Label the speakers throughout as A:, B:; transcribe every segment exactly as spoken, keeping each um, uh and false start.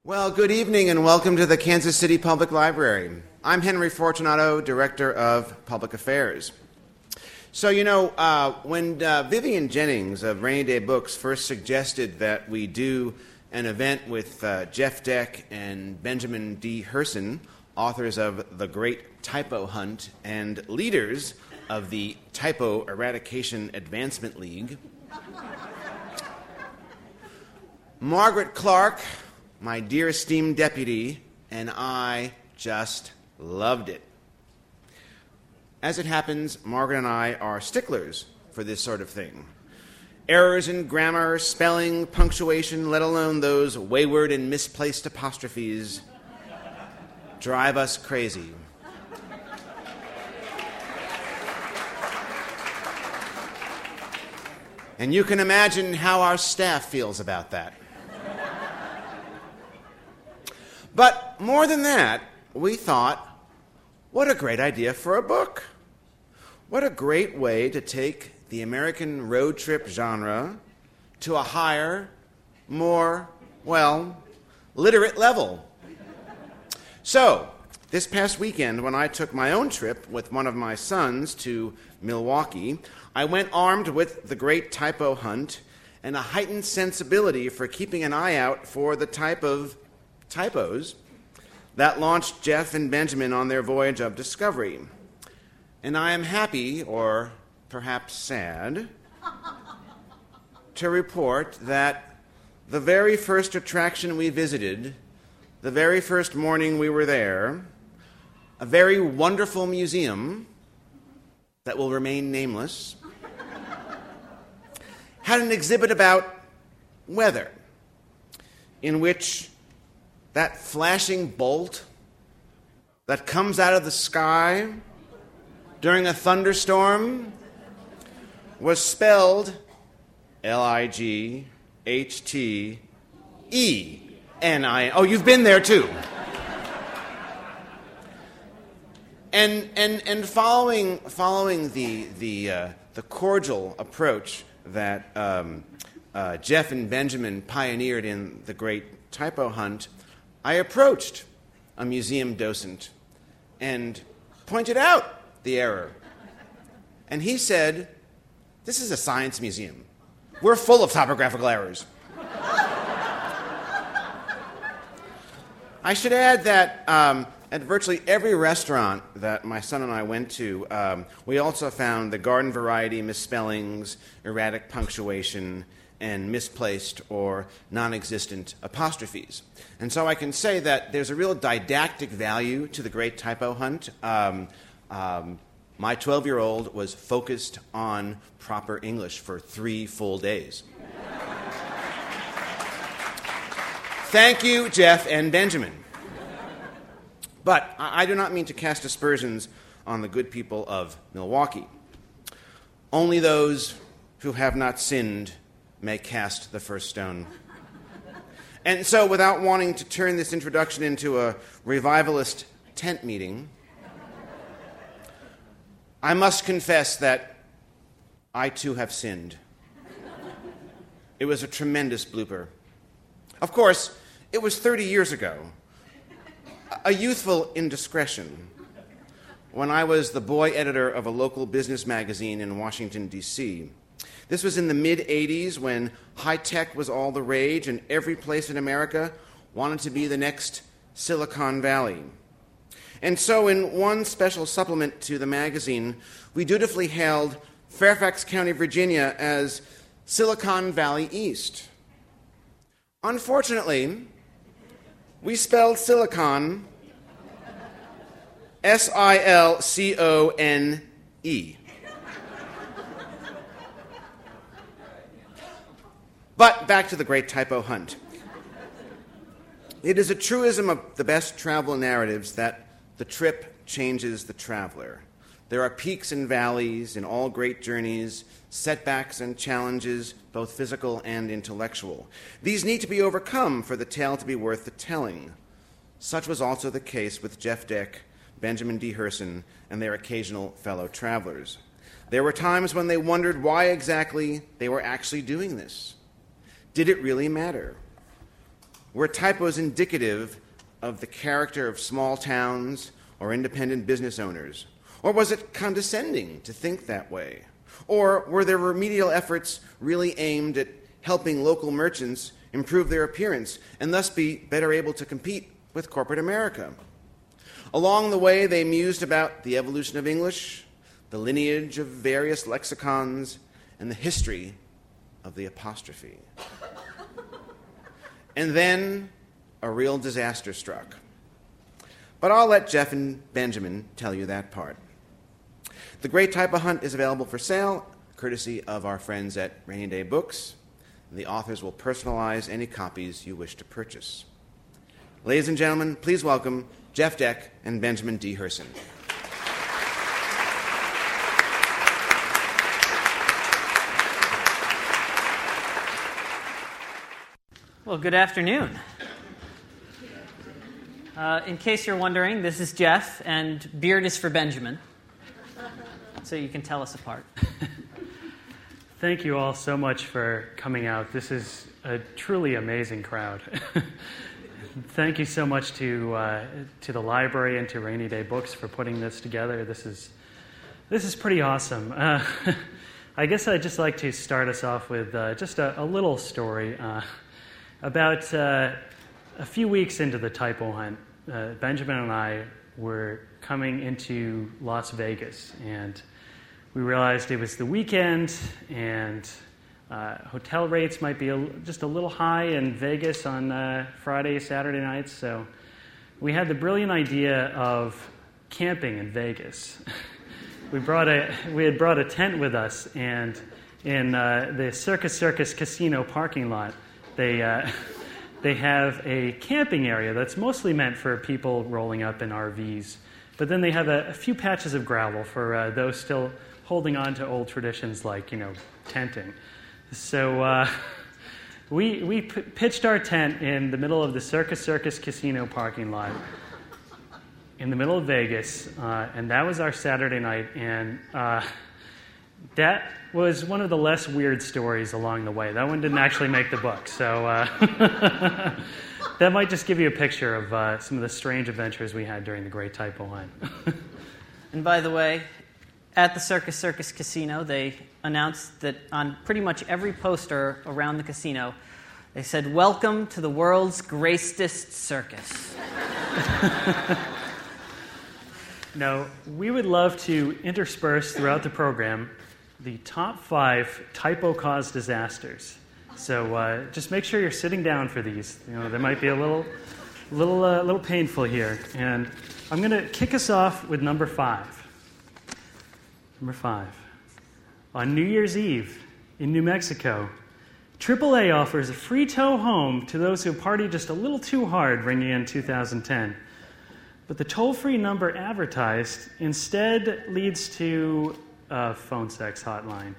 A: Well, good evening and welcome to the Kansas City Public Library. I'm Henry Fortunato, Director of Public Affairs. So, you know, uh, when uh, Vivian Jennings of Rainy Day Books first suggested that we do an event with uh, Jeff Deck and Benjamin D. Herson, authors of The Great Typo Hunt and leaders of the Typo Eradication Advancement League, Margaret Clark, my dear esteemed deputy, and I just loved it. As it happens, Margaret and I are sticklers for this sort of thing. Errors in grammar, spelling, punctuation, let alone those wayward and misplaced apostrophes, drive us crazy. And you can imagine how our staff feels about that. But more than that, we thought, what a great idea for a book. What a great way to take the American road trip genre to a higher, more, well, literate level. So, this past weekend, when I took my own trip with one of my sons to Milwaukee, I went armed with The Great Typo Hunt and a heightened sensibility for keeping an eye out for the type of typos that launched Jeff and Benjamin on their voyage of discovery. And I am happy, or perhaps sad, to report that the very first attraction we visited, the very first morning we were there, a very wonderful museum that will remain nameless, had an exhibit about weather, in which that flashing bolt that comes out of the sky during a thunderstorm was spelled L I G H T E N I. Oh, you've been there too. And and and following following the the uh, the cordial approach that um, uh, Jeff and Benjamin pioneered in The Great Typo Hunt, I approached a museum docent and pointed out the error. And he said, "This is a science museum. We're full of topographical errors." I should add that um, at virtually every restaurant that my son and I went to, um, we also found the garden variety misspellings, erratic punctuation, and misplaced or non-existent apostrophes. And so I can say that there's a real didactic value to The Great Typo Hunt. Um, um, my twelve-year-old was focused on proper English for three full days. Thank you, Jeff and Benjamin. But I do not mean to cast aspersions on the good people of Milwaukee. Only those who have not sinned may cast the first stone. And so, without wanting to turn this introduction into a revivalist tent meeting, I must confess that I too have sinned. It was a tremendous blooper. Of course, it was thirty years ago, a youthful indiscretion, when I was the boy editor of a local business magazine in Washington, D C This was in the mid-eighties when high-tech was all the rage and every place in America wanted to be the next Silicon Valley. And so in one special supplement to the magazine, we dutifully hailed Fairfax County, Virginia as Silicon Valley East. Unfortunately, we spelled silicon S I L C O N E. But back to The Great Typo Hunt. It is a truism of the best travel narratives that the trip changes the traveler. There are peaks and valleys in all great journeys, setbacks and challenges, both physical and intellectual. These need to be overcome for the tale to be worth the telling. Such was also the case with Jeff Deck, Benjamin D. Herson, and their occasional fellow travelers. There were times when they wondered why exactly they were actually doing this. Did it really matter? Were typos indicative of the character of small towns or independent business owners? Or was it condescending to think that way? Or were their remedial efforts really aimed at helping local merchants improve their appearance and thus be better able to compete with corporate America? Along the way, they mused about the evolution of English, the lineage of various lexicons, and the history of the apostrophe. And then a real disaster struck. But I'll let Jeff and Benjamin tell you that part. The Great Typo Hunt is available for sale, courtesy of our friends at Rainy Day Books. The authors will personalize any copies you wish to purchase. Ladies and gentlemen, please welcome Jeff Deck and Benjamin D. Herson.
B: Well, good afternoon. Uh, in case you're wondering, this is Jeff, and beard is for Benjamin, so you can tell us apart.
C: Thank you all so much for coming out. This is a truly amazing crowd. Thank you so much to uh, to the library and to Rainy Day Books for putting this together. This is this is pretty awesome. Uh, I guess I'd just like to start us off with uh, just a, a little story. Uh, about uh, a few weeks into the typo hunt, uh, Benjamin and I were coming into Las Vegas, and we realized it was the weekend, and uh, hotel rates might be a, just a little high in Vegas on uh, Friday, Saturday nights, so we had the brilliant idea of camping in Vegas. we brought a we had brought a tent with us, and in uh, the Circus Circus Casino parking lot, they uh, they have a camping area that's mostly meant for people rolling up in R Vs, but then they have a, a few patches of gravel for uh, those still holding on to old traditions like, you know, tenting. So uh, we we p- pitched our tent in the middle of the Circus Circus Casino parking lot in the middle of Vegas, uh, and that was our Saturday night, and uh, that was one of the less weird stories along the way. That one didn't actually make the book, so uh, that might just give you a picture of uh, some of the strange adventures we had during the Great Typo Hunt.
B: And by the way, at the Circus Circus Casino, they announced that on pretty much every poster around the casino, they said, "Welcome to the world's greatest circus."
C: Now, we would love to intersperse throughout the program the top five typo-caused disasters. So uh, just make sure you're sitting down for these. You know, they might be a little, little, uh, little painful here. And I'm going to kick us off with number five. Number five. On New Year's Eve in New Mexico, triple A offers a free tow home to those who party just a little too hard, ringing in two thousand ten. But the toll-free number advertised instead leads to a phone sex hotline.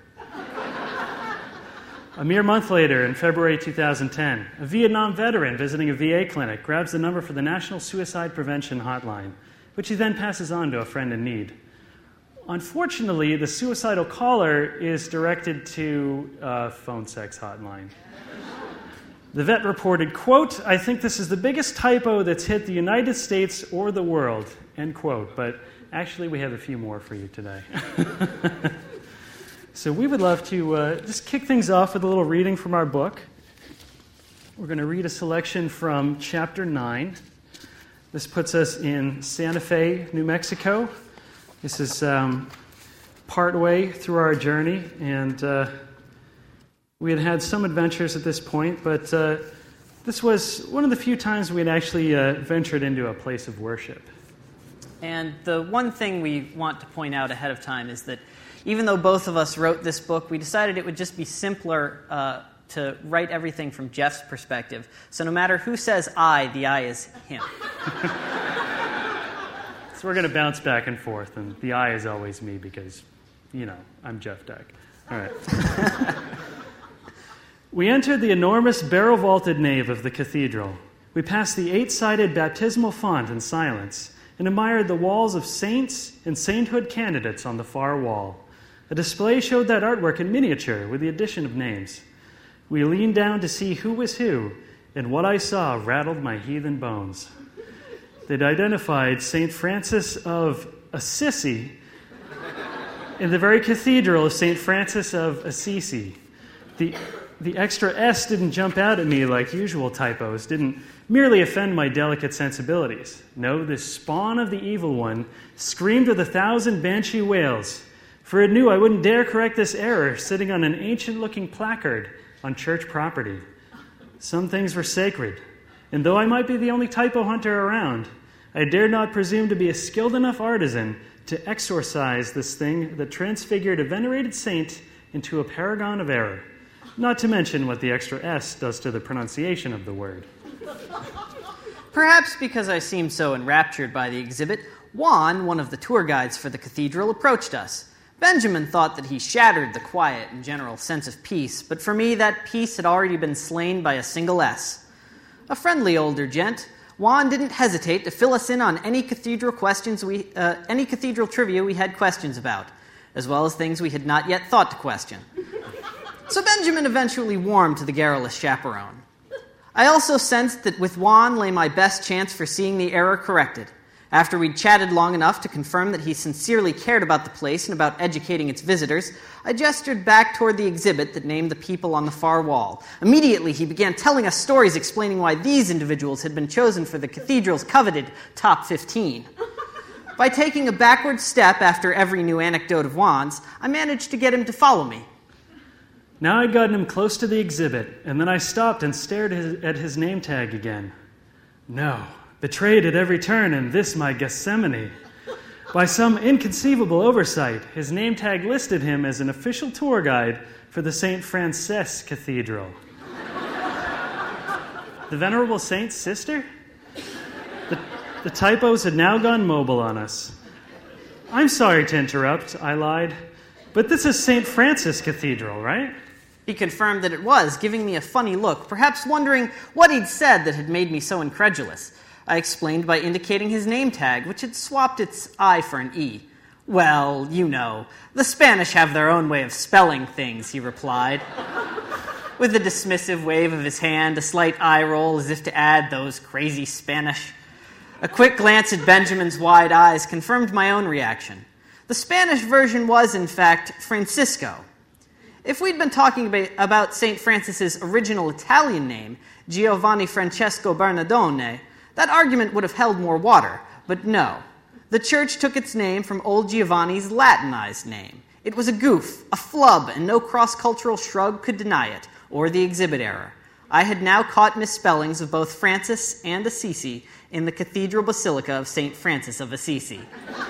C: A mere month later, in February two thousand ten, a Vietnam veteran visiting a V A clinic grabs the number for the National Suicide Prevention Hotline, which he then passes on to a friend in need. Unfortunately, the suicidal caller is directed to a phone sex hotline. The vet reported, quote, "I think this is the biggest typo that's hit the United States or the world," end quote. But actually, we have a few more for you today. So we would love to uh, just kick things off with a little reading from our book. We're going to read a selection from chapter nine. This puts us in Santa Fe, New Mexico. This is um, partway through our journey, and uh, we had had some adventures at this point, but uh, this was one of the few times we had actually uh, ventured into a place of worship.
B: And the one thing we want to point out ahead of time is that even though both of us wrote this book, we decided it would just be simpler uh, to write everything from Jeff's perspective. So no matter who says I, the I is him.
C: So we're going to bounce back and forth, and the I is always me because, you know, I'm Jeff Deck. All right. We entered the enormous barrel-vaulted nave of the cathedral. We passed the eight-sided baptismal font in silence and admired the walls of saints and sainthood candidates on the far wall. A display showed that artwork in miniature with the addition of names. We leaned down to see who was who and what I saw rattled my heathen bones. They'd identified Saint Francis of Assisi in the very cathedral of Saint Francis of Assisi. The, the extra S didn't jump out at me like usual typos, didn't merely offend my delicate sensibilities. No, this spawn of the evil one screamed with a thousand banshee wails, for it knew I wouldn't dare correct this error sitting on an ancient-looking placard on church property. Some things were sacred, and though I might be the only typo hunter around, I dared not presume to be a skilled enough artisan to exorcise this thing that transfigured a venerated saint into a paragon of error, not to mention what the extra S does to the pronunciation of the word.
B: Perhaps because I seemed so enraptured by the exhibit, Juan, one of the tour guides for the cathedral, approached us. Benjamin thought that he shattered the quiet and general sense of peace, but for me that peace had already been slain by a single S. A friendly older gent, Juan didn't hesitate to fill us in on any cathedral questions we, uh, any cathedral trivia we had questions about, as well as things we had not yet thought to question. So Benjamin eventually warmed to the garrulous chaperone. I also sensed that with Juan lay my best chance for seeing the error corrected. After we'd chatted long enough to confirm that he sincerely cared about the place and about educating its visitors, I gestured back toward the exhibit that named the people on the far wall. Immediately, he began telling us stories explaining why these individuals had been chosen for the cathedral's coveted top fifteen. By taking a backward step after every new anecdote of Juan's, I managed to get him to follow me.
C: Now I'd gotten him close to the exhibit, and then I stopped and stared his, at his name tag again. No. Betrayed at every turn in this my Gethsemane. By some inconceivable oversight, his name tag listed him as an official tour guide for the Saint Frances Cathedral. The venerable saint's sister? The, the typos had now gone mobile on us. I'm sorry to interrupt, I lied, but this is Saint Francis Cathedral, right?
B: He confirmed that it was, giving me a funny look, perhaps wondering what he'd said that had made me so incredulous. I explained by indicating his name tag, which had swapped its I for an E. Well, you know, the Spanish have their own way of spelling things, he replied. With a dismissive wave of his hand, a slight eye roll as if to add those crazy Spanish. A quick glance at Benjamin's wide eyes confirmed my own reaction. The Spanish version was, in fact, Francisco. If we'd been talking about Saint Francis's original Italian name, Giovanni Francesco Bernardone, that argument would have held more water, but no. The church took its name from old Giovanni's Latinized name. It was a goof, a flub, and no cross-cultural shrug could deny it, or the exhibit error. I had now caught misspellings of both Francis and Assisi in the Cathedral Basilica of Saint Francis of Assisi.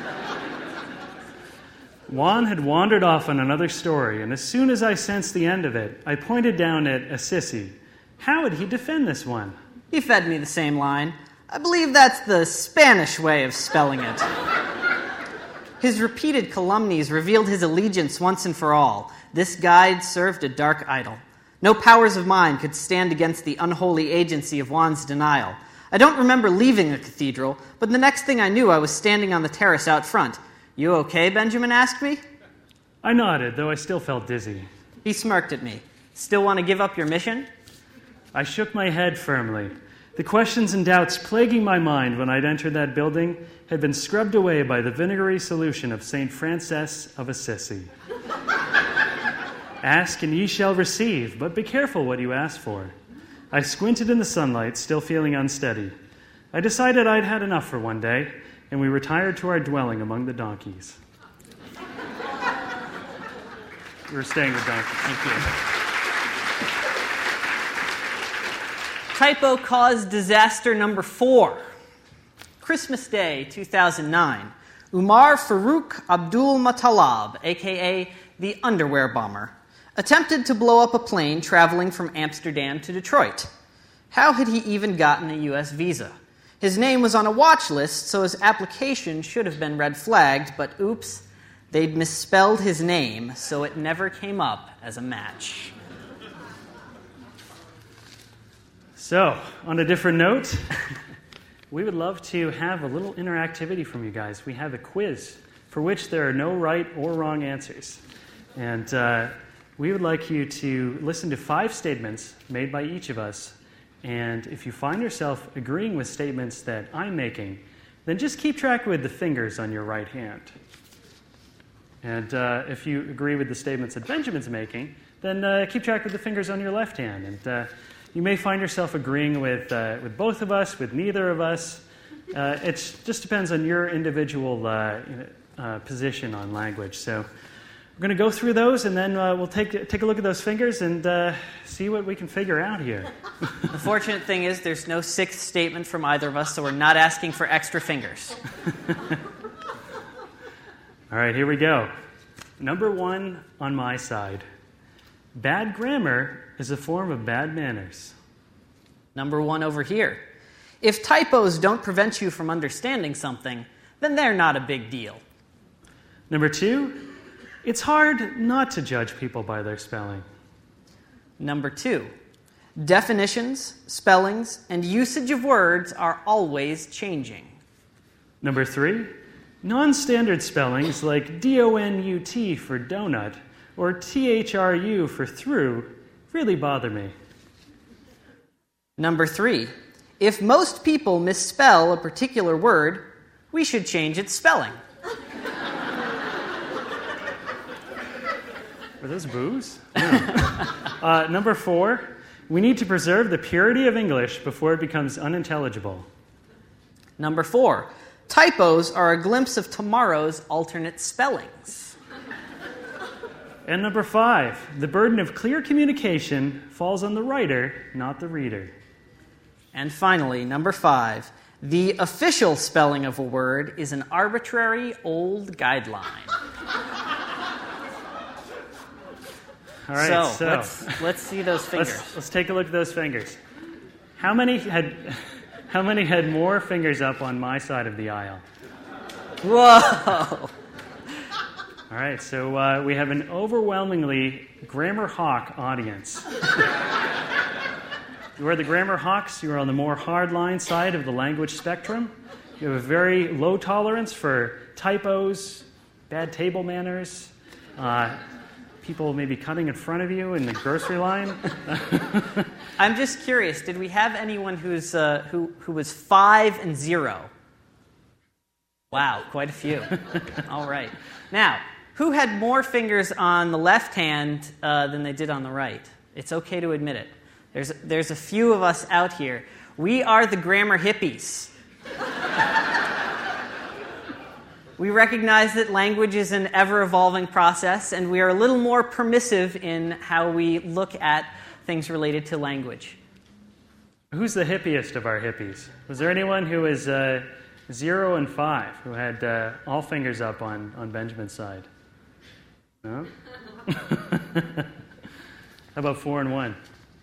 C: Juan had wandered off on another story, and as soon as I sensed the end of it, I pointed down at Assisi. How would he defend this one?
B: He fed me the same line. I believe that's the Spanish way of spelling it. His repeated calumnies revealed his allegiance once and for all. This guide served a dark idol. No powers of mine could stand against the unholy agency of Juan's denial. I don't remember leaving the cathedral, but the next thing I knew, I was standing on the terrace out front. You okay, Benjamin asked me?
C: I nodded, though I still felt dizzy.
B: He smirked at me. Still want to give up your mission?
C: I shook my head firmly. The questions and doubts plaguing my mind when I'd entered that building had been scrubbed away by the vinegary solution of Saint Francis of Assisi. Ask and ye shall receive, but be careful what you ask for. I squinted in the sunlight, still feeling unsteady. I decided I'd had enough for one day, and we retired to our dwelling among the donkeys. We're staying with donkeys.
B: Thank you. Typo caused disaster number four. Christmas Day, two thousand nine. Umar Farouk Abdul Muttalab, a k a the Underwear Bomber, attempted to blow up a plane traveling from Amsterdam to Detroit. How had he even gotten a U S visa? His name was on a watch list, so his application should have been red flagged, but oops, they'd misspelled his name, so it never came up as a match.
C: So, on a different note, we would love to have a little interactivity from you guys. We have a quiz for which there are no right or wrong answers. And uh, we would like you to listen to five statements made by each of us And if you find yourself agreeing with statements that I'm making, then just keep track with the fingers on your right hand. And uh, if you agree with the statements that Benjamin's making, then uh, keep track with the fingers on your left hand. And uh, you may find yourself agreeing with, uh, with both of us, with neither of us. Uh, it just depends on your individual uh, uh, position on language. So we're going to go through those, and then uh, we'll take, take a look at those fingers and uh, see what we can figure out here.
B: The fortunate thing is there's no sixth statement from either of us, so we're not asking for extra fingers.
C: All right, here we go. Number one on my side. Bad grammar is a form of bad manners.
B: Number one over here. If typos don't prevent you from understanding something, then they're not a big deal.
C: Number two, it's hard not to judge people by their spelling.
B: Number two, definitions, spellings, and usage of words are always changing.
C: Number three, non-standard spellings like D O N U T for donut or T H R U for through really bother me.
B: Number three, if most people misspell a particular word, we should change its spelling.
C: Were those boos? No. uh, number four, we need to preserve the purity of English before it becomes unintelligible.
B: Number four, typos are a glimpse of tomorrow's alternate spellings.
C: And number five, the burden of clear communication falls on the writer, not the reader.
B: And finally, number five, the official spelling of a word is an arbitrary old guideline.
C: All right,
B: so,
C: so
B: let's, let's see those fingers.
C: Let's, let's take a look at those fingers. How many had how many had more fingers up on my side of the aisle?
B: Whoa!
C: All right, so uh, we have an overwhelmingly grammar hawk audience. You are the grammar hawks. You are on the more hardline side of the language spectrum. You have a very low tolerance for typos, bad table manners, uh, people maybe cutting in front of you in the grocery line.
B: I'm just curious, did we have anyone who's uh, who, who was five and zero? Wow, quite a few. All right. Now, who had more fingers on the left hand uh, than they did on the right? It's okay to admit it. There's, there's a few of us out here. We are the grammar hippies. We recognize that language is an ever-evolving process, and we are a little more permissive in how we look at things related to language.
C: Who's the hippiest of our hippies? Was there anyone who was uh, zero and five, who had uh, all fingers up on, on Benjamin's side? No? How about four and one?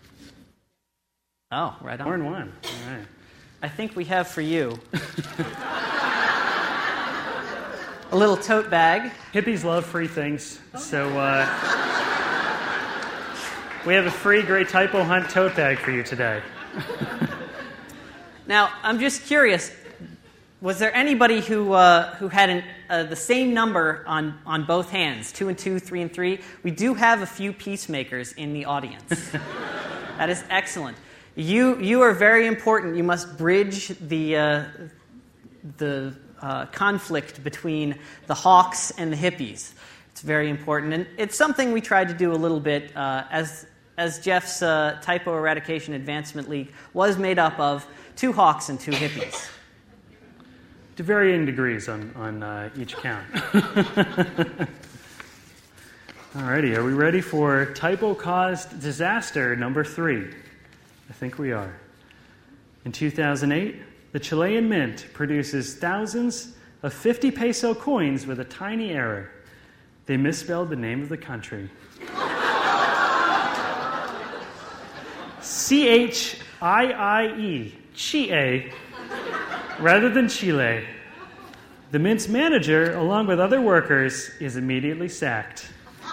B: Oh, right on.
C: Four and one. All right.
B: I think we have for you a little tote bag.
C: Hippies love free things, so uh, we have a free Great Typo Hunt tote bag for you today.
B: Now, I'm just curious, was there anybody who uh, who had an, uh, the same number on, on both hands, two and two, three and three? We do have a few peacemakers in the audience. That is excellent. You you are very important. You must bridge the uh, the uh, conflict between the hawks and the hippies. It's very important, and it's something we tried to do a little bit uh, as as Jeff's uh, Typo Eradication Advancement League was made up of two hawks and two hippies.
C: To varying degrees on on uh, each count. Alrighty, are we ready for typo-caused disaster number three? I think we are. In two thousand eight, the Chilean Mint produces thousands of fifty peso coins with a tiny error. They misspelled the name of the country. C H I I E, Chile, rather than Chile. The Mint's manager, along with other workers, is immediately sacked.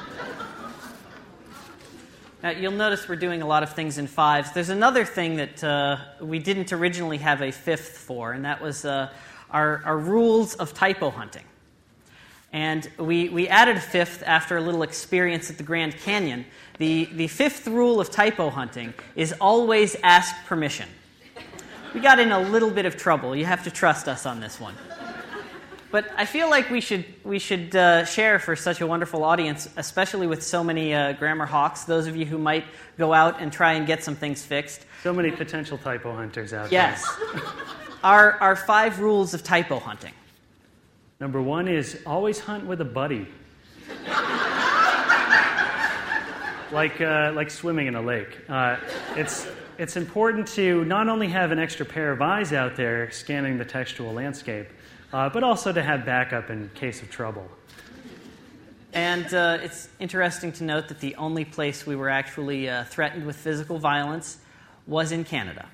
B: Now, you'll notice we're doing a lot of things in fives. There's another thing that uh, we didn't originally have a fifth for, and that was uh, our, our rules of typo hunting. And we, we added a fifth after a little experience at the Grand Canyon. The, the fifth rule of typo hunting is always ask permission. We got in a little bit of trouble. You have to trust us on this one. But I feel like we should we should uh, share for such a wonderful audience, especially with so many uh, grammar hawks, those of you who might go out and try and get some things fixed.
C: So many potential typo hunters out
B: yes.
C: there.
B: Yes. our, our five rules of typo hunting.
C: Number one is always hunt with a buddy. like, uh, like swimming in a lake. Uh, it's, it's important to not only have an extra pair of eyes out there scanning the textual landscape, Uh, but also to have backup in case of trouble.
B: And uh, it's interesting to note that the only place we were actually uh, threatened with physical violence was in Canada.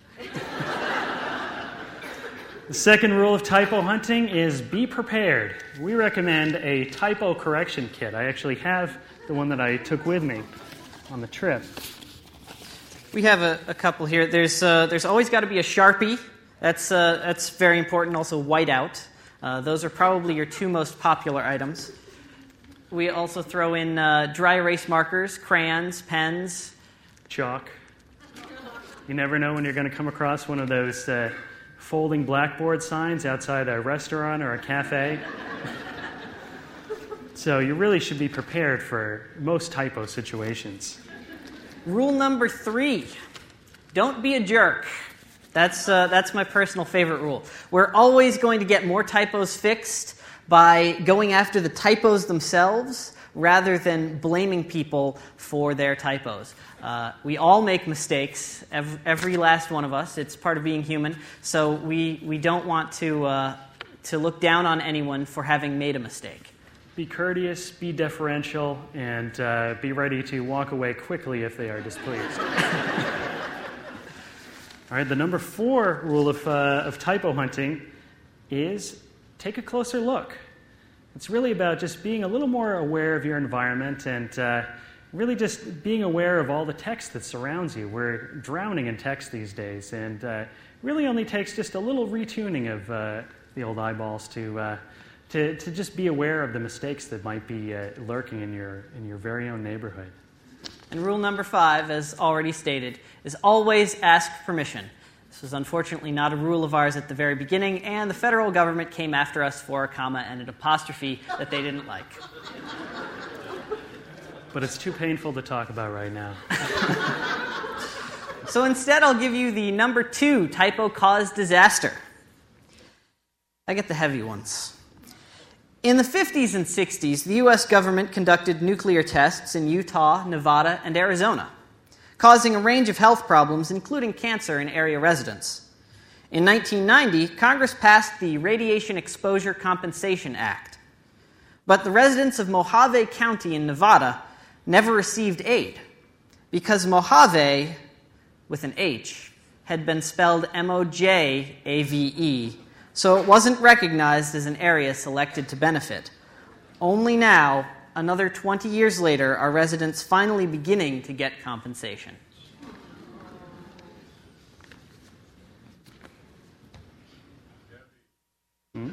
C: The second rule of typo hunting is be prepared. We recommend a typo correction kit. I actually have the one that I took with me on the trip.
B: We have a, a couple here. There's, uh, there's always got to be a Sharpie. That's, uh, that's very important. Also, whiteout. Uh, those are probably your two most popular items. We also throw in uh, dry erase markers, crayons, pens.
C: Chalk. You never know when you're going to come across one of those uh, folding blackboard signs outside a restaurant or a cafe. So you really should be prepared for most typo situations.
B: Rule number three, don't be a jerk. That's, uh, that's my personal favorite rule. We're always going to get more typos fixed by going after the typos themselves rather than blaming people for their typos. Uh, we all make mistakes, every, every last one of us. It's part of being human. So we, we don't want to, uh, to look down on anyone for having made a mistake.
C: Be courteous, be deferential, and uh, be ready to walk away quickly if they are displeased. All right, the number four rule of, uh, of typo hunting is take a closer look. It's really about just being a little more aware of your environment and uh, really just being aware of all the text that surrounds you. We're drowning in text these days, and uh, really only takes just a little retuning of uh, the old eyeballs to, uh, to to just be aware of the mistakes that might be uh, lurking in your in your very own neighborhood.
B: And rule number five, as already stated, is always ask permission. This was unfortunately not a rule of ours at the very beginning, and the federal government came after us for a comma and an apostrophe that they didn't like.
C: But it's too painful to talk about right now.
B: So instead, I'll give you the number two typo-caused disaster. I get the heavy ones. In the fifties and sixties, the U S government conducted nuclear tests in Utah, Nevada, and Arizona, causing a range of health problems, including cancer in area residents. In nineteen ninety, Congress passed the Radiation Exposure Compensation Act. But the residents of Mojave County in Nevada never received aid because Mojave, with an H, had been spelled M O J A V E, so it wasn't recognized as an area selected to benefit. Only now, another twenty years later, are residents finally beginning to get compensation. Hmm?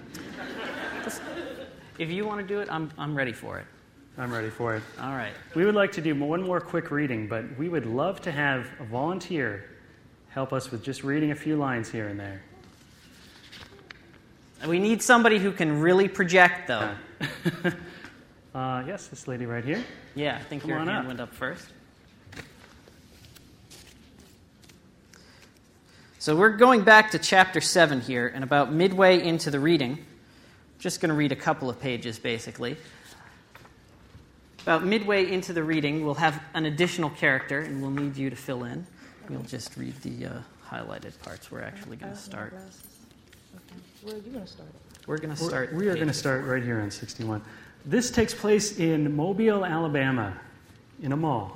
B: If you want to do it, I'm, I'm ready for it.
C: I'm ready for it.
B: All right.
C: We would like to do one more quick reading, but we would love to have a volunteer help us with just reading a few lines here and there.
B: We need somebody who can really project, though.
C: uh, yes, this lady right here.
B: Yeah, I think
C: Come
B: your
C: on
B: hand
C: up.
B: went up first. So we're going back to chapter seven here, and about midway into the reading, just going to read a couple of pages, basically. About midway into the reading, we'll have an additional character, and we'll need you to fill in. You'll just read the uh, highlighted parts. We're actually going to start.
D: Where are you going to start?
B: We're going to start.
C: We're, we are going to start right here on sixty-one. This takes place in Mobile, Alabama, in a mall.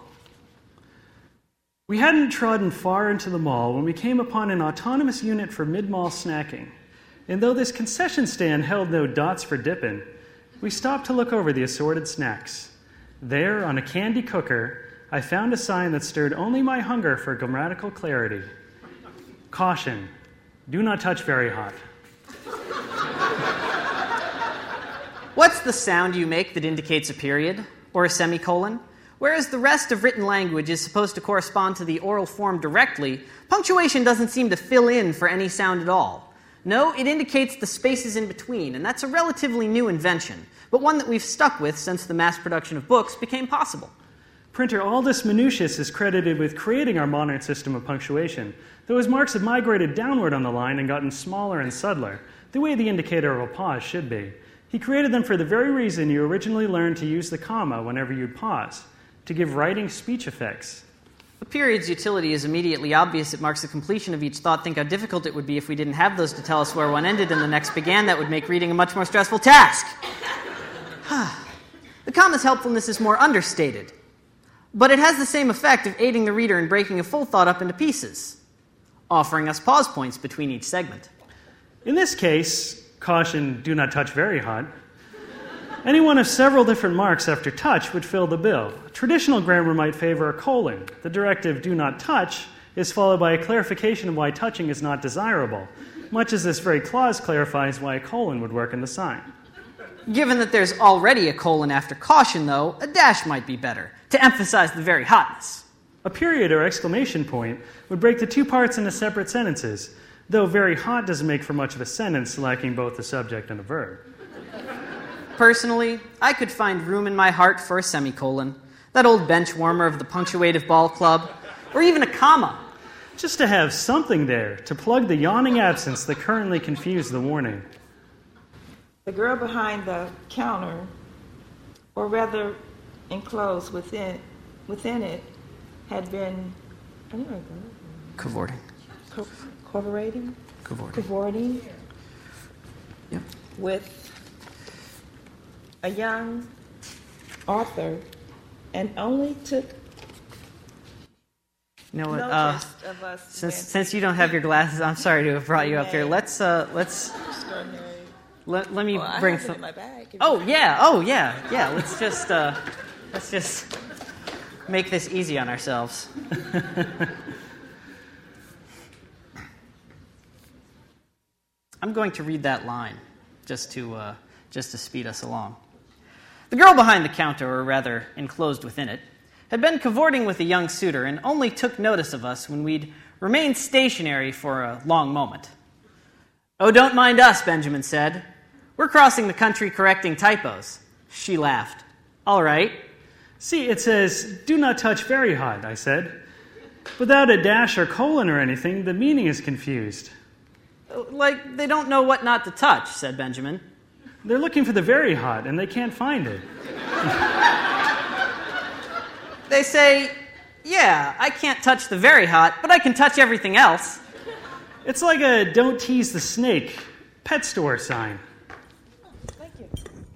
C: We hadn't trodden far into the mall when we came upon an autonomous unit for mid-mall snacking. And though this concession stand held no dots for dipping, we stopped to look over the assorted snacks. There, on a candy cooker, I found a sign that stirred only my hunger for grammatical clarity. Caution, do not touch very hot.
B: What's the sound you make that indicates a period, or a semicolon. Whereas the rest of written language is supposed to correspond to the oral form directly, punctuation doesn't seem to fill in for any sound at all. No, it indicates the spaces in between, and that's a relatively new invention, but one that we've stuck with since the mass production of books became possible.
C: Printer Aldus Manutius is credited with creating our modern system of punctuation, though his marks have migrated downward on the line and gotten smaller and subtler, the way the indicator of a pause should be. He created them for the very reason you originally learned to use the comma whenever you'd pause, to give writing speech effects.
B: The period's utility is immediately obvious. It marks the completion of each thought. Think how difficult it would be if we didn't have those to tell us where one ended and the next began. That would make reading a much more stressful task. The comma's helpfulness is more understated, but it has the same effect of aiding the reader in breaking a full thought up into pieces, offering us pause points between each segment.
C: In this case, caution, do not touch very hot. Any one of several different marks after touch would fill the bill. Traditional grammar might favor a colon. The directive, do not touch, is followed by a clarification of why touching is not desirable, much as this very clause clarifies why a colon would work in the sign.
B: Given that there's already a colon after caution, though, a dash might be better, to emphasize the very hotness.
C: A period or exclamation point would break the two parts into separate sentences, though very hot doesn't make for much of a sentence, lacking both a subject and a verb.
B: Personally, I could find room in my heart for a semicolon, that old bench warmer of the punctuative ball club, or even a comma.
C: Just to have something there to plug the yawning absence that currently confused the warning.
D: The girl behind the counter, or rather enclosed within within it, had been I don't know,
B: Cavorting.
D: co- cooperating,
B: Cavorting.
D: cavorting
B: Yep.
D: with a young author, and only took
B: You know what? Uh,
D: notice of us
B: since
D: when
B: since you don't have your glasses, I'm sorry to have brought you up here. Let's uh, let's
D: extraordinary.
B: let, let me
D: Well, I
B: bring
D: have it
B: some.
D: in my bag. If
B: Oh
D: you-
B: yeah, oh yeah, yeah. Let's just uh, let's just make this easy on ourselves. I'm going to read that line just to uh, just to speed us along. The girl behind the counter, or rather enclosed within it, had been cavorting with a young suitor and only took notice of us when we'd remained stationary for a long moment. "Oh, don't mind us," Benjamin said. "We're crossing the country correcting typos." She laughed. "All right."
C: See, it says, do not touch very hot, I said. Without a dash or colon or anything, the meaning is confused.
B: "Like they don't know what not to touch," said Benjamin.
C: They're looking for the very hot, and they can't find it.
B: They say, "Yeah, I can't touch the very hot, but I can touch everything else."
C: It's like a don't tease the snake pet store sign.
D: Thank you.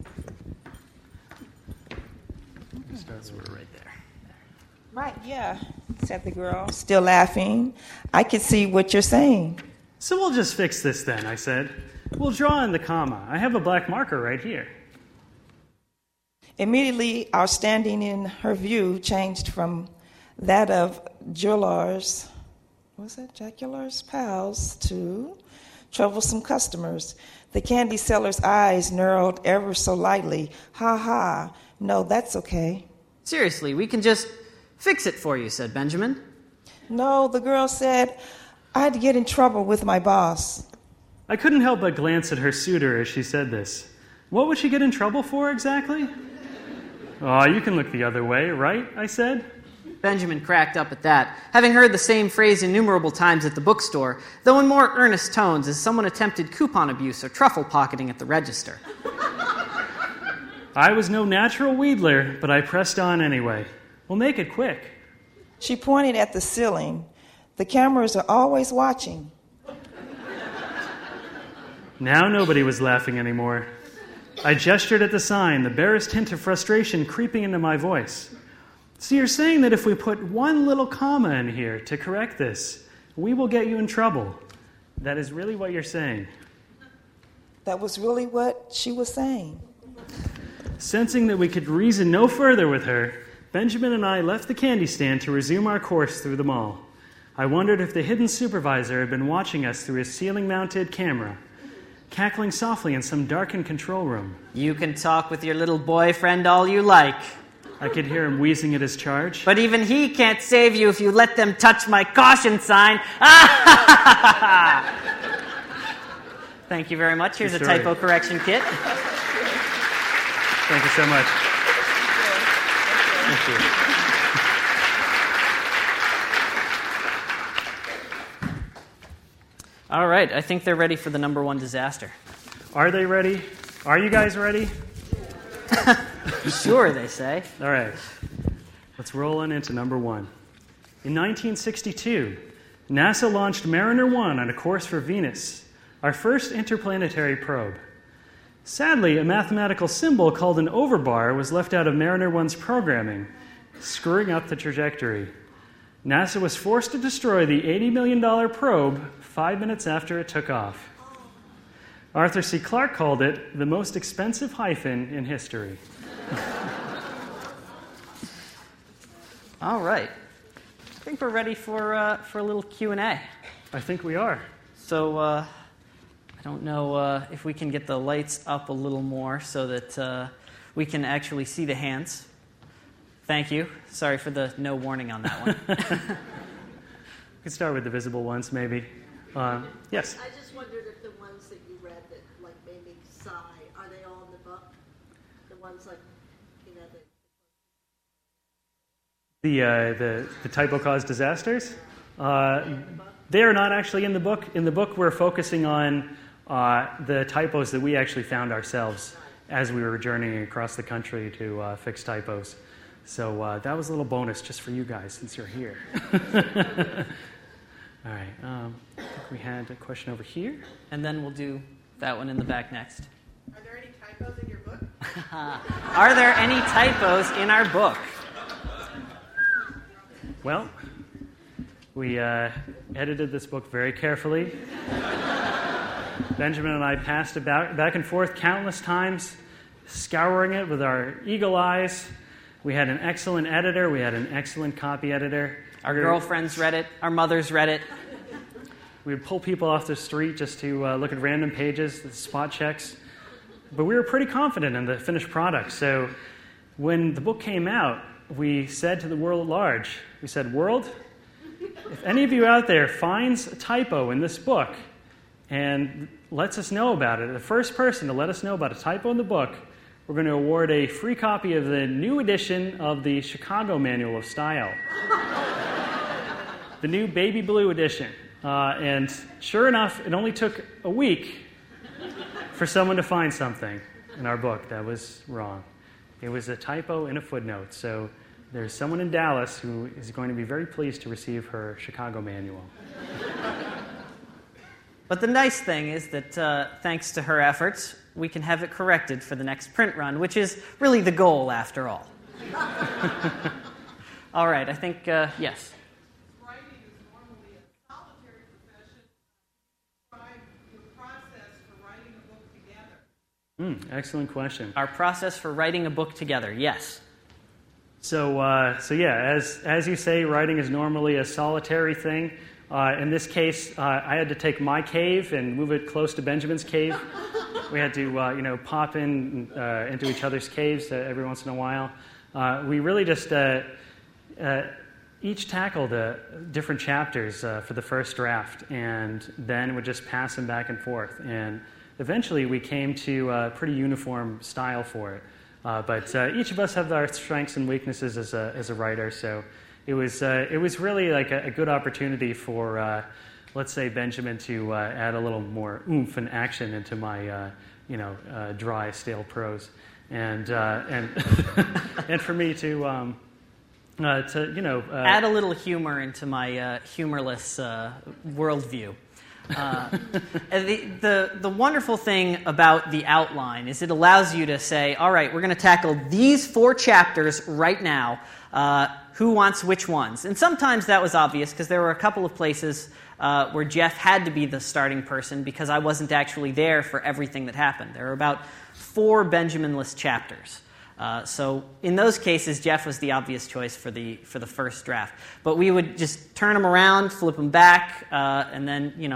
B: So we're right there.
D: Right, yeah, said the girl, still laughing. I can see what you're saying.
C: So we'll just fix this then, I said. We'll draw in the comma. I have a black marker right here.
D: Immediately, our standing in her view changed from that of Jewelers, what's that, Jaculars' pals, to troublesome customers. The candy seller's eyes narrowed ever so lightly. Ha ha, no, that's okay.
B: "Seriously, we can just fix it for you," said Benjamin.
D: No, the girl said, I'd get in trouble with my boss.
C: I couldn't help but glance at her suitor as she said this. What would she get in trouble for exactly? "Oh, you can look the other way, right?" I said.
B: Benjamin cracked up at that, having heard the same phrase innumerable times at the bookstore, though in more earnest tones as someone attempted coupon abuse or truffle pocketing at the register.
C: I was no natural wheedler, but I pressed on anyway. We'll make it quick.
D: She pointed at the ceiling. The cameras are always watching.
C: Now nobody was laughing anymore. I gestured at the sign, the barest hint of frustration creeping into my voice. So you're saying that if we put one little comma in here to correct this, we will get you in trouble. That is really what you're saying.
D: That was really what she was saying.
C: Sensing that we could reason no further with her, Benjamin and I left the candy stand to resume our course through the mall. I wondered if the hidden supervisor had been watching us through his ceiling-mounted camera. cackling softly in some darkened control room.
B: You can talk with your little boyfriend all you like.
C: I could hear him wheezing at his charge.
B: But even he can't save you if you let them touch my caution sign. Thank you very much. Here's a typo correction kit.
C: Thank you so much. Thank you.
B: All right, I think they're ready for the number one disaster.
C: Are they ready? Are you guys ready?
B: Sure, they say.
C: All right. Let's roll on into number one. In nineteen sixty-two, NASA launched Mariner one on a course for Venus, our first interplanetary probe. Sadly, a mathematical symbol called an overbar was left out of Mariner one's programming, screwing up the trajectory. NASA was forced to destroy the eighty million dollars probe five minutes after it took off. Arthur C. Clarke called it the most expensive hyphen in history.
B: All right. I think we're ready for uh, for a little Q and A.
C: I think we are.
B: So uh, I don't know uh, if we can get the lights up a little more so that uh, we can actually see the hands. Thank you. Sorry for the no warning on that one.
C: We could start with the visible ones, maybe. Uh, yes?
E: I just wondered if the ones that you read that like made me sigh, are they all in the book? The ones like, you know, the...
C: The, uh, the, the typo-caused disasters? Uh, they are not actually in the book. In the book, we're focusing on uh, the typos that we actually found ourselves as we were journeying across the country to uh, fix typos. So uh, that was a little bonus just for you guys since you're here. All right. Um, I think we had a question over here.
B: And then we'll do that one in the back next.
E: Are there any typos in your book?
B: Are there any typos in our book?
C: Well, we uh, edited this book very carefully. Benjamin and I passed it back, back and forth countless times, scouring it with our eagle eyes. We had an excellent editor. We had an excellent copy editor.
B: Our
C: we
B: girlfriends read it. Our mothers read it.
C: We would pull people off the street just to uh, look at random pages, the spot checks. But we were pretty confident in the finished product. So when the book came out, we said to the world at large, we said, world, if any of you out there finds a typo in this book and lets us know about it, the first person to let us know about a typo in the book, we're going to award a free copy of the new edition of the Chicago Manual of Style. The new baby blue edition. Uh, and sure enough, it only took a week for someone to find something in our book that was wrong. It was a typo in a footnote. So there's someone in Dallas who is going to be very pleased to receive her Chicago Manual.
B: But the nice thing is that uh, thanks to her efforts, we can have it corrected for the next print run, which is really the goal after all. All right, I think, uh, yes.
E: Writing is normally a solitary profession. Describe your process for writing a book together.
C: Mm, excellent question.
B: Our process for writing a book together, yes.
C: So, uh, so yeah, as as you say, writing is normally a solitary thing. Uh, in this case, uh, I had to take my cave and move it close to Benjamin's cave. We had to, uh, you know, pop in uh, into each other's caves uh, every once in a while. Uh, we really just uh, uh, each tackled uh, different chapters uh, for the first draft, and then would just pass them back and forth. And eventually, we came to a pretty uniform style for it. Uh, but uh, each of us have our strengths and weaknesses as a as a writer, so. It was uh, it was really like a, a good opportunity for, uh, let's say, Benjamin to uh, add a little more oomph and action into my, uh, you know, uh, dry, stale prose, and uh, and and for me to, um, uh, to you know, uh,
B: add a little humor into my uh, humorless uh, worldview. Uh, the, the the wonderful thing about the outline is it allows you to say, all right, we're going to tackle these four chapters right now. Uh, who wants which ones? And sometimes that was obvious because there were a couple of places uh, where Jeff had to be the starting person because I wasn't actually there for everything that happened. There were about four Benjamin-less chapters. Uh, so in those cases, Jeff was the obvious choice for the for the first draft. But we would just turn them around, flip them back, uh, and then, you know,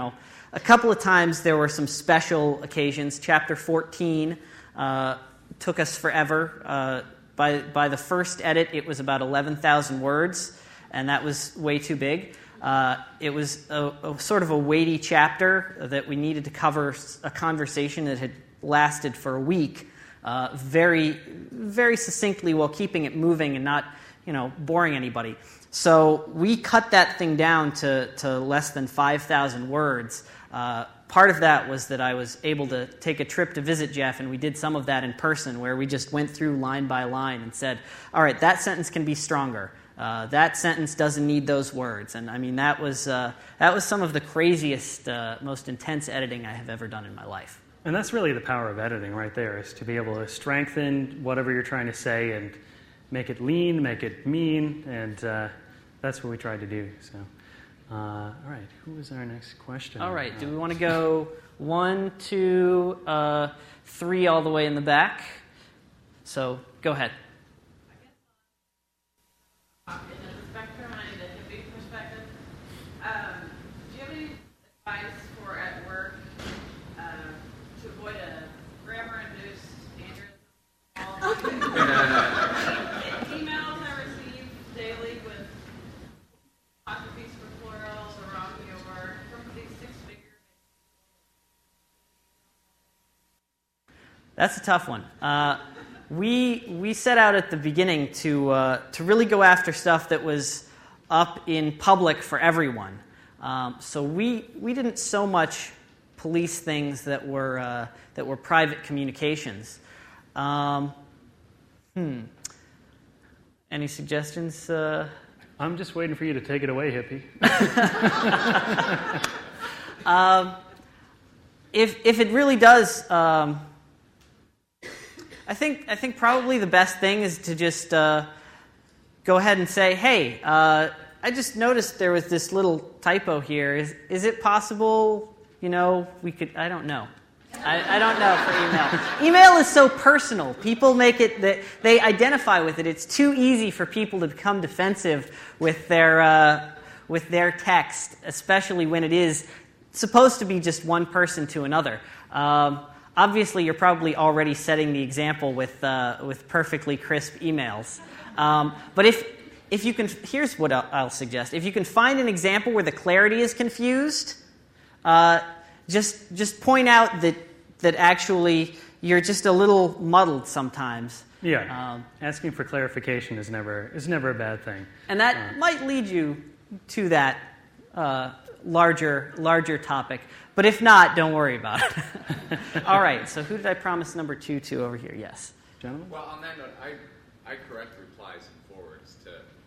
B: a couple of times there were some special occasions. Chapter fourteen uh, took us forever. Uh, by, by the first edit, it was about eleven thousand words, and that was way too big. Uh, it was a, a sort of a weighty chapter that we needed to cover a conversation that had lasted for a week uh, very, very succinctly while keeping it moving and not, you know, boring anybody. So we cut that thing down to, to less than five thousand words. Uh, part of that was that I was able to take a trip to visit Jeff, and we did some of that in person, where we just went through line by line and said, all right, that sentence can be stronger. Uh, that sentence doesn't need those words. And I mean, that was uh, that was some of the craziest, uh, most intense editing I have ever done in my life.
C: And that's really the power of editing right there, is to be able to strengthen whatever you're trying to say and make it lean, make it mean, and uh, that's what we tried to do. So, uh, all right, who is our next question?
B: All right, do we want to go one, two, uh, three, all the way in the back? So, go ahead.
E: In the spectrum and the hippie perspective, um, do you have any advice for at work uh, to avoid a grammar-induced aneurysm? Emails I receive daily with apostrophes for plurals or wrong humor from these six figures.
B: That's a tough one. Uh, we we set out at the beginning to uh, to really go after stuff that was up in public for everyone. Um, so we we didn't so much police things that were uh, that were private communications. Um, hmm. Any suggestions? Uh,
C: I'm just waiting for you to take it away, hippie.
B: um, if if it really does. Um, I think I think probably the best thing is to just uh, go ahead and say, hey, uh, I just noticed there was this little typo here. Is is it possible, you know, we could, I don't know. I, I don't know for email. Email is so personal. People make it, that they identify with it. It's too easy for people to become defensive with their, uh, with their text, especially when it is supposed to be just one person to another. Um, Obviously, you're probably already setting the example with uh, with perfectly crisp emails. Um, but if if you can, here's what I'll, I'll suggest: if you can find an example where the clarity is confused, uh, just just point out that that actually you're just a little muddled sometimes.
C: Yeah,
B: um,
C: asking for clarification is never is never a bad thing,
B: and that
C: uh,
B: might lead you to that uh, larger larger topic. But if not, don't worry about it. All right, so who did I promise number two to over here? Yes.
C: Gentlemen?
F: Well, on that note, I, I correct replies and forwards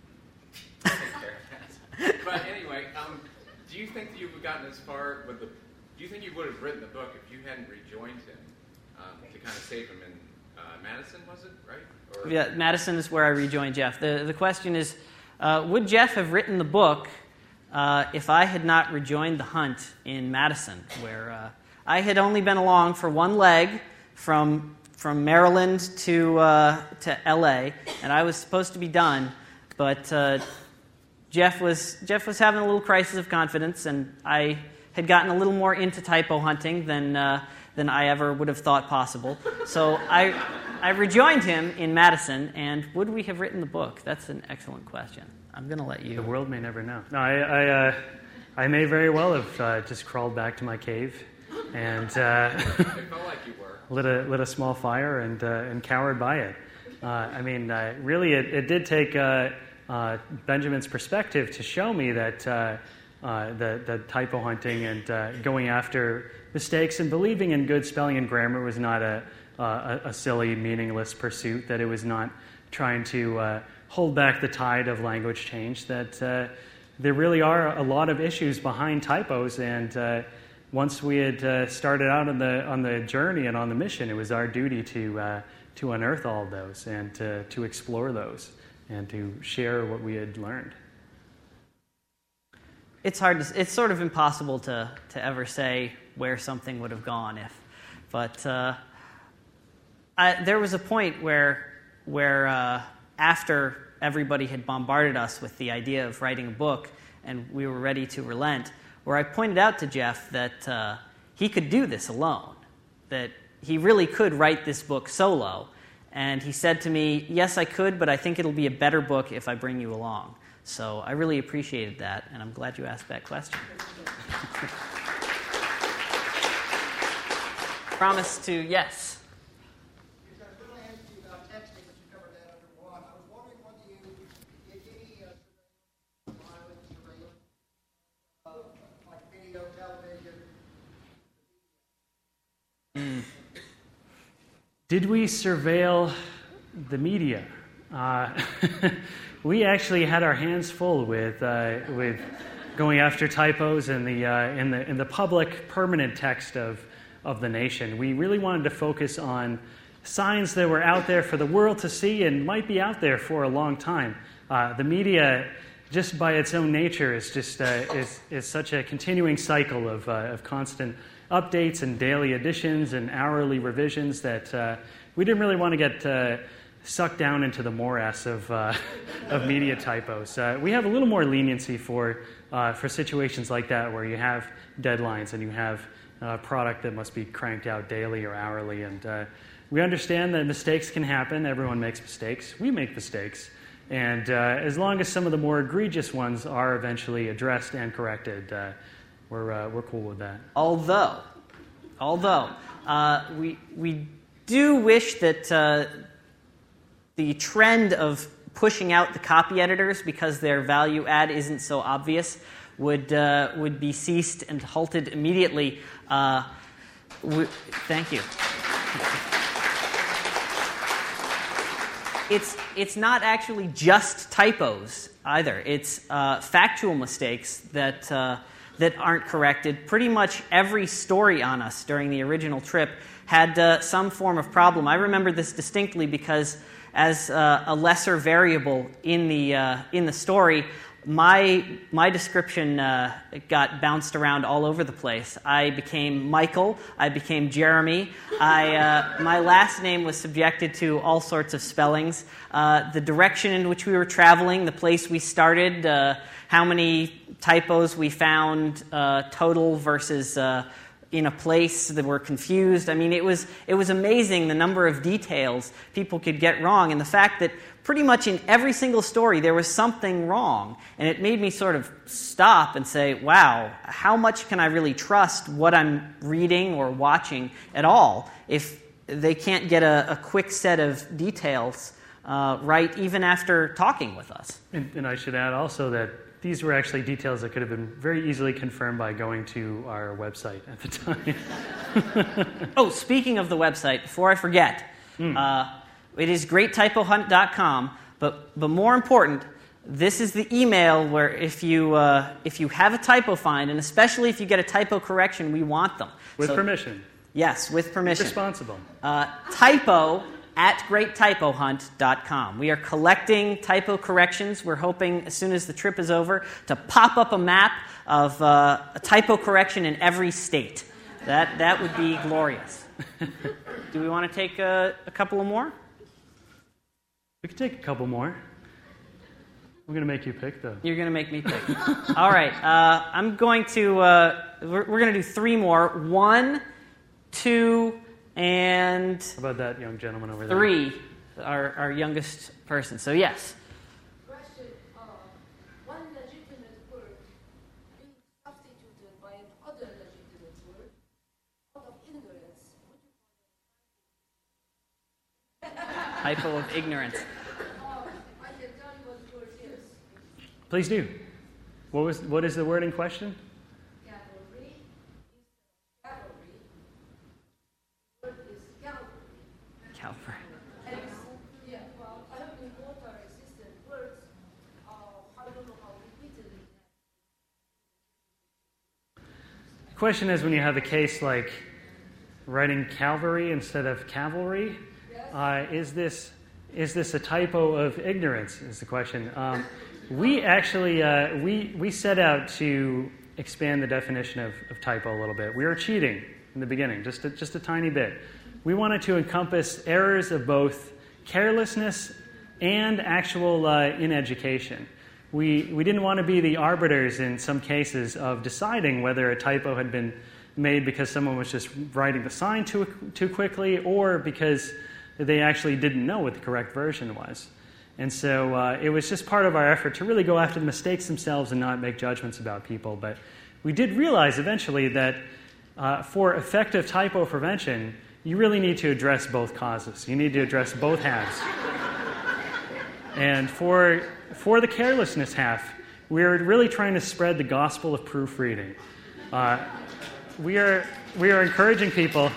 F: to take care of that. But anyway, um, do you think that you've gotten as far with the... Do you think you would have written the book if you hadn't rejoined him um, to kind of save him in uh, Madison, was it, right? Or...
B: Yeah, Madison is where I rejoined Jeff. The, the question is, uh, would Jeff have written the book Uh, if I had not rejoined the hunt in Madison, where uh, I had only been along for one leg from from Maryland to uh, to L A, and I was supposed to be done, but uh, Jeff was Jeff was having a little crisis of confidence, and I had gotten a little more into typo hunting than uh, than I ever would have thought possible. So I I rejoined him in Madison, and would we have written the book? That's an excellent question. I'm going to let you...
C: The world may never know. No, I I, uh, I may very well have uh, just crawled back to my cave and uh,
F: It felt like you were.
C: lit a lit a small fire and uh, and cowered by it. Uh, I mean, uh, really, it, it did take uh, uh, Benjamin's perspective to show me that uh, uh, the the typo hunting and uh, going after mistakes and believing in good spelling and grammar was not a uh, a, a silly, meaningless pursuit. That it was not trying to uh, hold back the tide of language change, that uh, there really are a lot of issues behind typos, and uh, once we had uh, started out on the on the journey and on the mission, it was our duty to uh, to unearth all of those and to, to explore those and to share what we had learned.
B: It's hard to, it's sort of impossible to, to ever say where something would have gone if, but uh, I, there was a point where where uh, after everybody had bombarded us with the idea of writing a book and we were ready to relent, where I pointed out to Jeff that uh, he could do this alone, that he really could write this book solo. And he said to me, yes, I could, but I think it'll be a better book if I bring you along. So I really appreciated that, and I'm glad you asked that question. Promise to, yes.
G: I was going to ask you about texting, but you covered that under one. I was wondering whether you did any uh, violence, surveillance, uh, like video, television.
C: Mm. Did we surveil the media? Uh, we actually had our hands full with uh, with going after typos in the uh, in the in the public permanent text of of the nation. We really wanted to focus on signs that were out there for the world to see and might be out there for a long time. Uh, the media, just by its own nature, is just uh, is is such a continuing cycle of uh, of constant updates and daily additions and hourly revisions that uh, we didn't really want to get uh, sucked down into the morass of uh, of media typos. Uh, we have a little more leniency for uh, for situations like that where you have deadlines and you have a product that must be cranked out daily or hourly. And uh, we understand that mistakes can happen. Everyone makes mistakes. We make mistakes. And uh, as long as some of the more egregious ones are eventually addressed and corrected, uh, we're uh, we're cool with that.
B: Although, although uh, we we do wish that uh, the trend of pushing out the copy editors because their value add isn't so obvious would uh, would be ceased and halted immediately. Uh, we, thank you. It's it's not actually just typos either. It's uh, factual mistakes that uh, that aren't corrected. Pretty much every story on us during the original trip had uh, some form of problem. I remember this distinctly because as uh, a lesser variable in the uh, in the story, my my description uh, got bounced around all over the place. I became Michael. I became Jeremy. I uh, my last name was subjected to all sorts of spellings. Uh, the direction in which we were traveling, the place we started, uh, how many typos we found uh, total versus uh, in a place that were confused. I mean, it was it was amazing the number of details people could get wrong, and the fact that pretty much in every single story there was something wrong. And it made me sort of stop and say, wow, how much can I really trust what I'm reading or watching at all if they can't get a, a quick set of details uh, right even after talking with us?
C: And, and I should add also that these were actually details that could have been very easily confirmed by going to our website at the time.
B: Oh, speaking of the website, before I forget, mm. uh, it is great typo hunt dot com, but but more important, this is the email where if you uh, if you have a typo find, and especially if you get a typo correction, we want them.
C: With
B: so,
C: permission.
B: Yes, with permission.
C: Responsible.
B: Uh, typo at great typo hunt dot com. We are collecting typo corrections. We're hoping as soon as the trip is over to pop up a map of uh, a typo correction in every state. That that would be glorious. Do we want to take a, a couple of more?
C: We can take a couple more. We're going to make you pick, though.
B: You're going to make me pick. All right. Uh, I'm going to, uh, we're, we're going to do three more. One, two, and...
C: How about that young gentleman over there?
B: Three, our, our youngest person. So, yes.
H: Question, uh, one legitimate word being substituted by another legitimate word out of ignorance.
B: Typo of ignorance.
H: Uh, I can tell you what the word is.
C: Please do. What was what is the word in question?
H: Cavalry is cavalry. The word is Calvary.
B: Calvary.
H: And it's, yeah, well, I have been both are existent words. Uh, I don't know how repeatedly.
C: The question is when you have a case like writing Calvary instead of cavalry. Uh, is this is this a typo of ignorance? Is the question. Um, we actually uh, we we set out to expand the definition of, of typo a little bit. We were cheating in the beginning, just a, just a tiny bit. We wanted to encompass errors of both carelessness and actual uh, ineducation. we, we didn't want to be the arbiters in some cases of deciding whether a typo had been made because someone was just writing the sign too, too quickly or because they actually didn't know what the correct version was. And so uh, it was just part of our effort to really go after the mistakes themselves and not make judgments about people. But we did realize eventually that uh, for effective typo prevention, you really need to address both causes. You need to address both halves. And for, for the carelessness half, we're really trying to spread the gospel of proofreading. Uh, we are we are encouraging people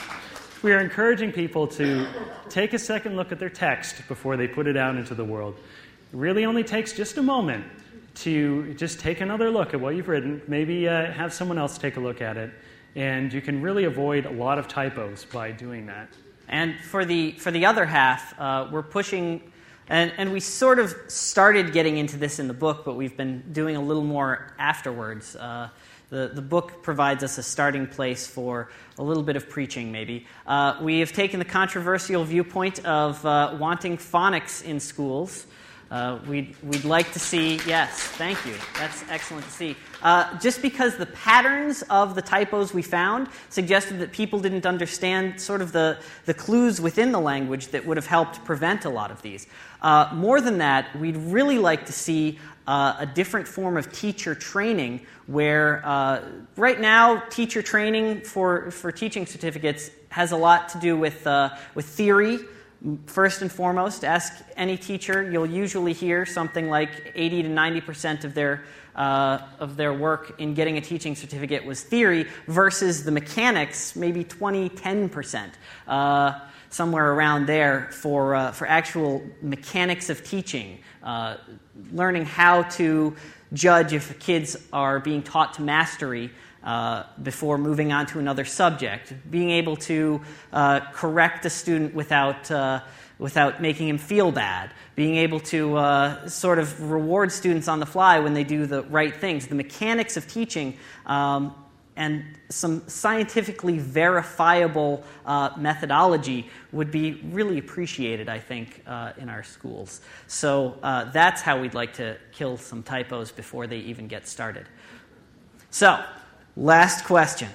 C: we are encouraging people to take a second look at their text before they put it out into the world. It really only takes just a moment to just take another look at what you've written, maybe uh, have someone else take a look at it, and you can really avoid a lot of typos by doing that.
B: And for the for the other half, uh, we're pushing, and, and we sort of started getting into this in the book, but we've been doing a little more afterwards. Uh, the, the book provides us a starting place for a little bit of preaching, maybe. Uh, we have taken the controversial viewpoint of uh, wanting phonics in schools. Uh, we'd, we'd like to see, yes, thank you. That's excellent to see. Uh, just because the patterns of the typos we found suggested that people didn't understand sort of the, the clues within the language that would have helped prevent a lot of these. Uh, more than that, we'd really like to see uh, a different form of teacher training where uh, right now teacher training for, for teaching certificates has a lot to do with, uh, with theory. First and foremost, ask any teacher. You'll usually hear something like eighty to ninety percent of their uh, of their work in getting a teaching certificate was theory versus the mechanics, maybe twenty, ten percent, uh, somewhere around there for uh, for actual mechanics of teaching, uh, learning how to judge if kids are being taught to mastery Uh, before moving on to another subject, being able to uh, correct a student without uh, without making him feel bad, being able to uh, sort of reward students on the fly when they do the right things, the mechanics of teaching, um, and some scientifically verifiable uh, methodology would be really appreciated, I think, uh, in our schools. So uh, that's how we'd like to kill some typos before they even get started. So, last question.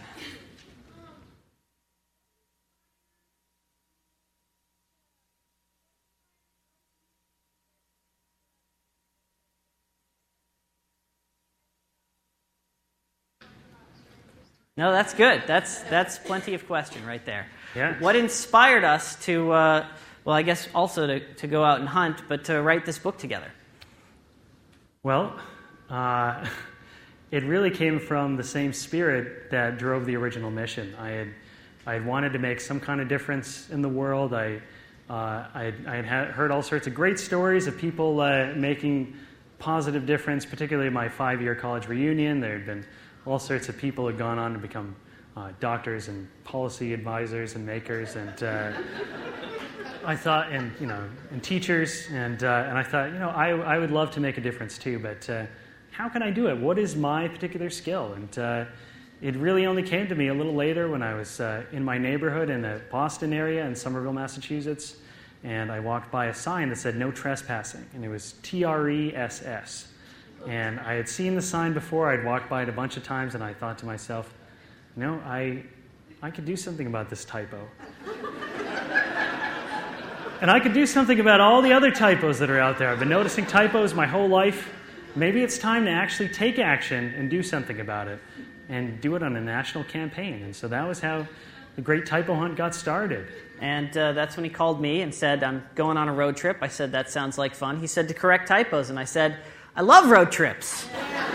B: No, that's good. That's that's plenty of question right there.
C: Yeah.
B: What inspired us to, uh, well, I guess also to, to go out and hunt, but to write this book together?
C: Well, uh, it really came from the same spirit that drove the original mission. I had, I had wanted to make some kind of difference in the world. I, uh, I, had, I had heard all sorts of great stories of people uh, making positive difference, particularly my five-year college reunion. There had been all sorts of people who had gone on to become uh, doctors and policy advisors and makers, and uh, I thought, and you know, and teachers, and uh, and I thought, you know, I I would love to make a difference too, but uh, how can I do it? What is my particular skill? And uh, it really only came to me a little later when I was uh, in my neighborhood in the Boston area in Somerville, Massachusetts, and I walked by a sign that said "No trespassing," and it was T R E S S. And I had seen the sign before. I'd walked by it a bunch of times, and I thought to myself, you know, I, I could do something about this typo. And I could do something about all the other typos that are out there. I've been noticing typos my whole life. Maybe it's time to actually take action and do something about it, and do it on a national campaign. And so that was how the Great Typo Hunt got started.
B: And uh, that's when he called me and said, I'm going on a road trip. I said, that sounds like fun. He said, to correct typos. And I said, I love road trips.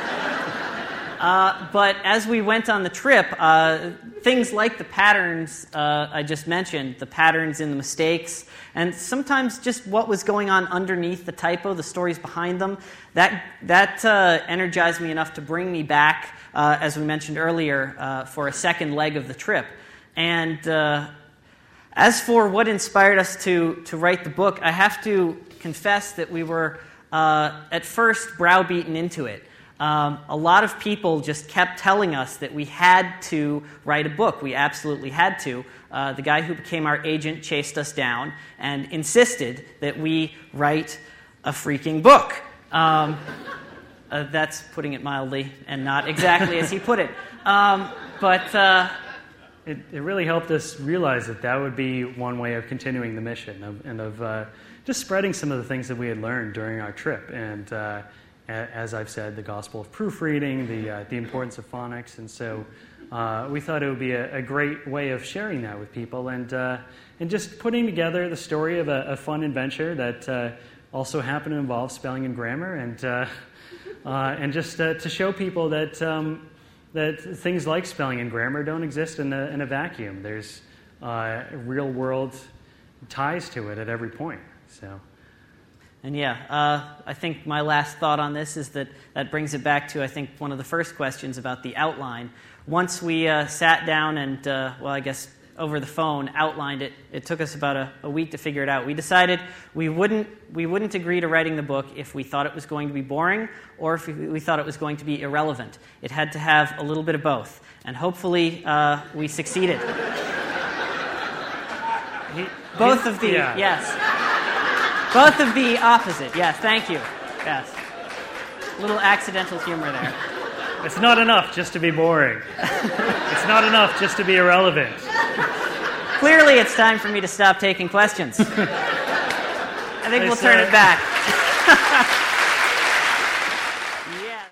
B: uh, but as we went on the trip, uh, things like the patterns uh, I just mentioned, the patterns in the mistakes, and sometimes just what was going on underneath the typo, the stories behind them, that, that uh, energized me enough to bring me back, uh, as we mentioned earlier, uh, for a second leg of the trip. And uh, as for what inspired us to, to write the book, I have to confess that we were Uh, at first browbeaten into it. Um, a lot of people just kept telling us that we had to write a book. We absolutely had to. Uh, the guy who became our agent chased us down and insisted that we write a freaking book. Um, uh, that's putting it mildly, and not exactly as he put it. Um, but uh,
C: it, it really helped us realize that that would be one way of continuing the mission of, and of uh, just spreading some of the things that we had learned during our trip. And uh, as I've said, the gospel of proofreading, the uh, the importance of phonics, and so uh, we thought it would be a, a great way of sharing that with people, and uh, and just putting together the story of a, a fun adventure that uh, also happened to involve spelling and grammar, and uh, uh, and just uh, to show people that um, that things like spelling and grammar don't exist in a in a vacuum. There's uh, real world ties to it at every point. So.
B: And yeah, uh, I think my last thought on this is that that brings it back to, I think, one of the first questions about the outline. Once we uh, sat down and, uh, well, I guess over the phone, outlined it, it took us about a, a week to figure it out. We decided we wouldn't we wouldn't agree to writing the book if we thought it was going to be boring or if we, we thought it was going to be irrelevant. It had to have a little bit of both. And hopefully uh, we succeeded.
C: He,
B: both
C: he,
B: of the,
C: yeah.
B: yes. Both of the opposite, yes, thank you. Yes. Little accidental humor there.
C: It's not enough just to be boring. It's not enough just to be irrelevant.
B: Clearly, it's time for me to stop taking questions. I think
C: I
B: we'll
C: say-
B: turn it back.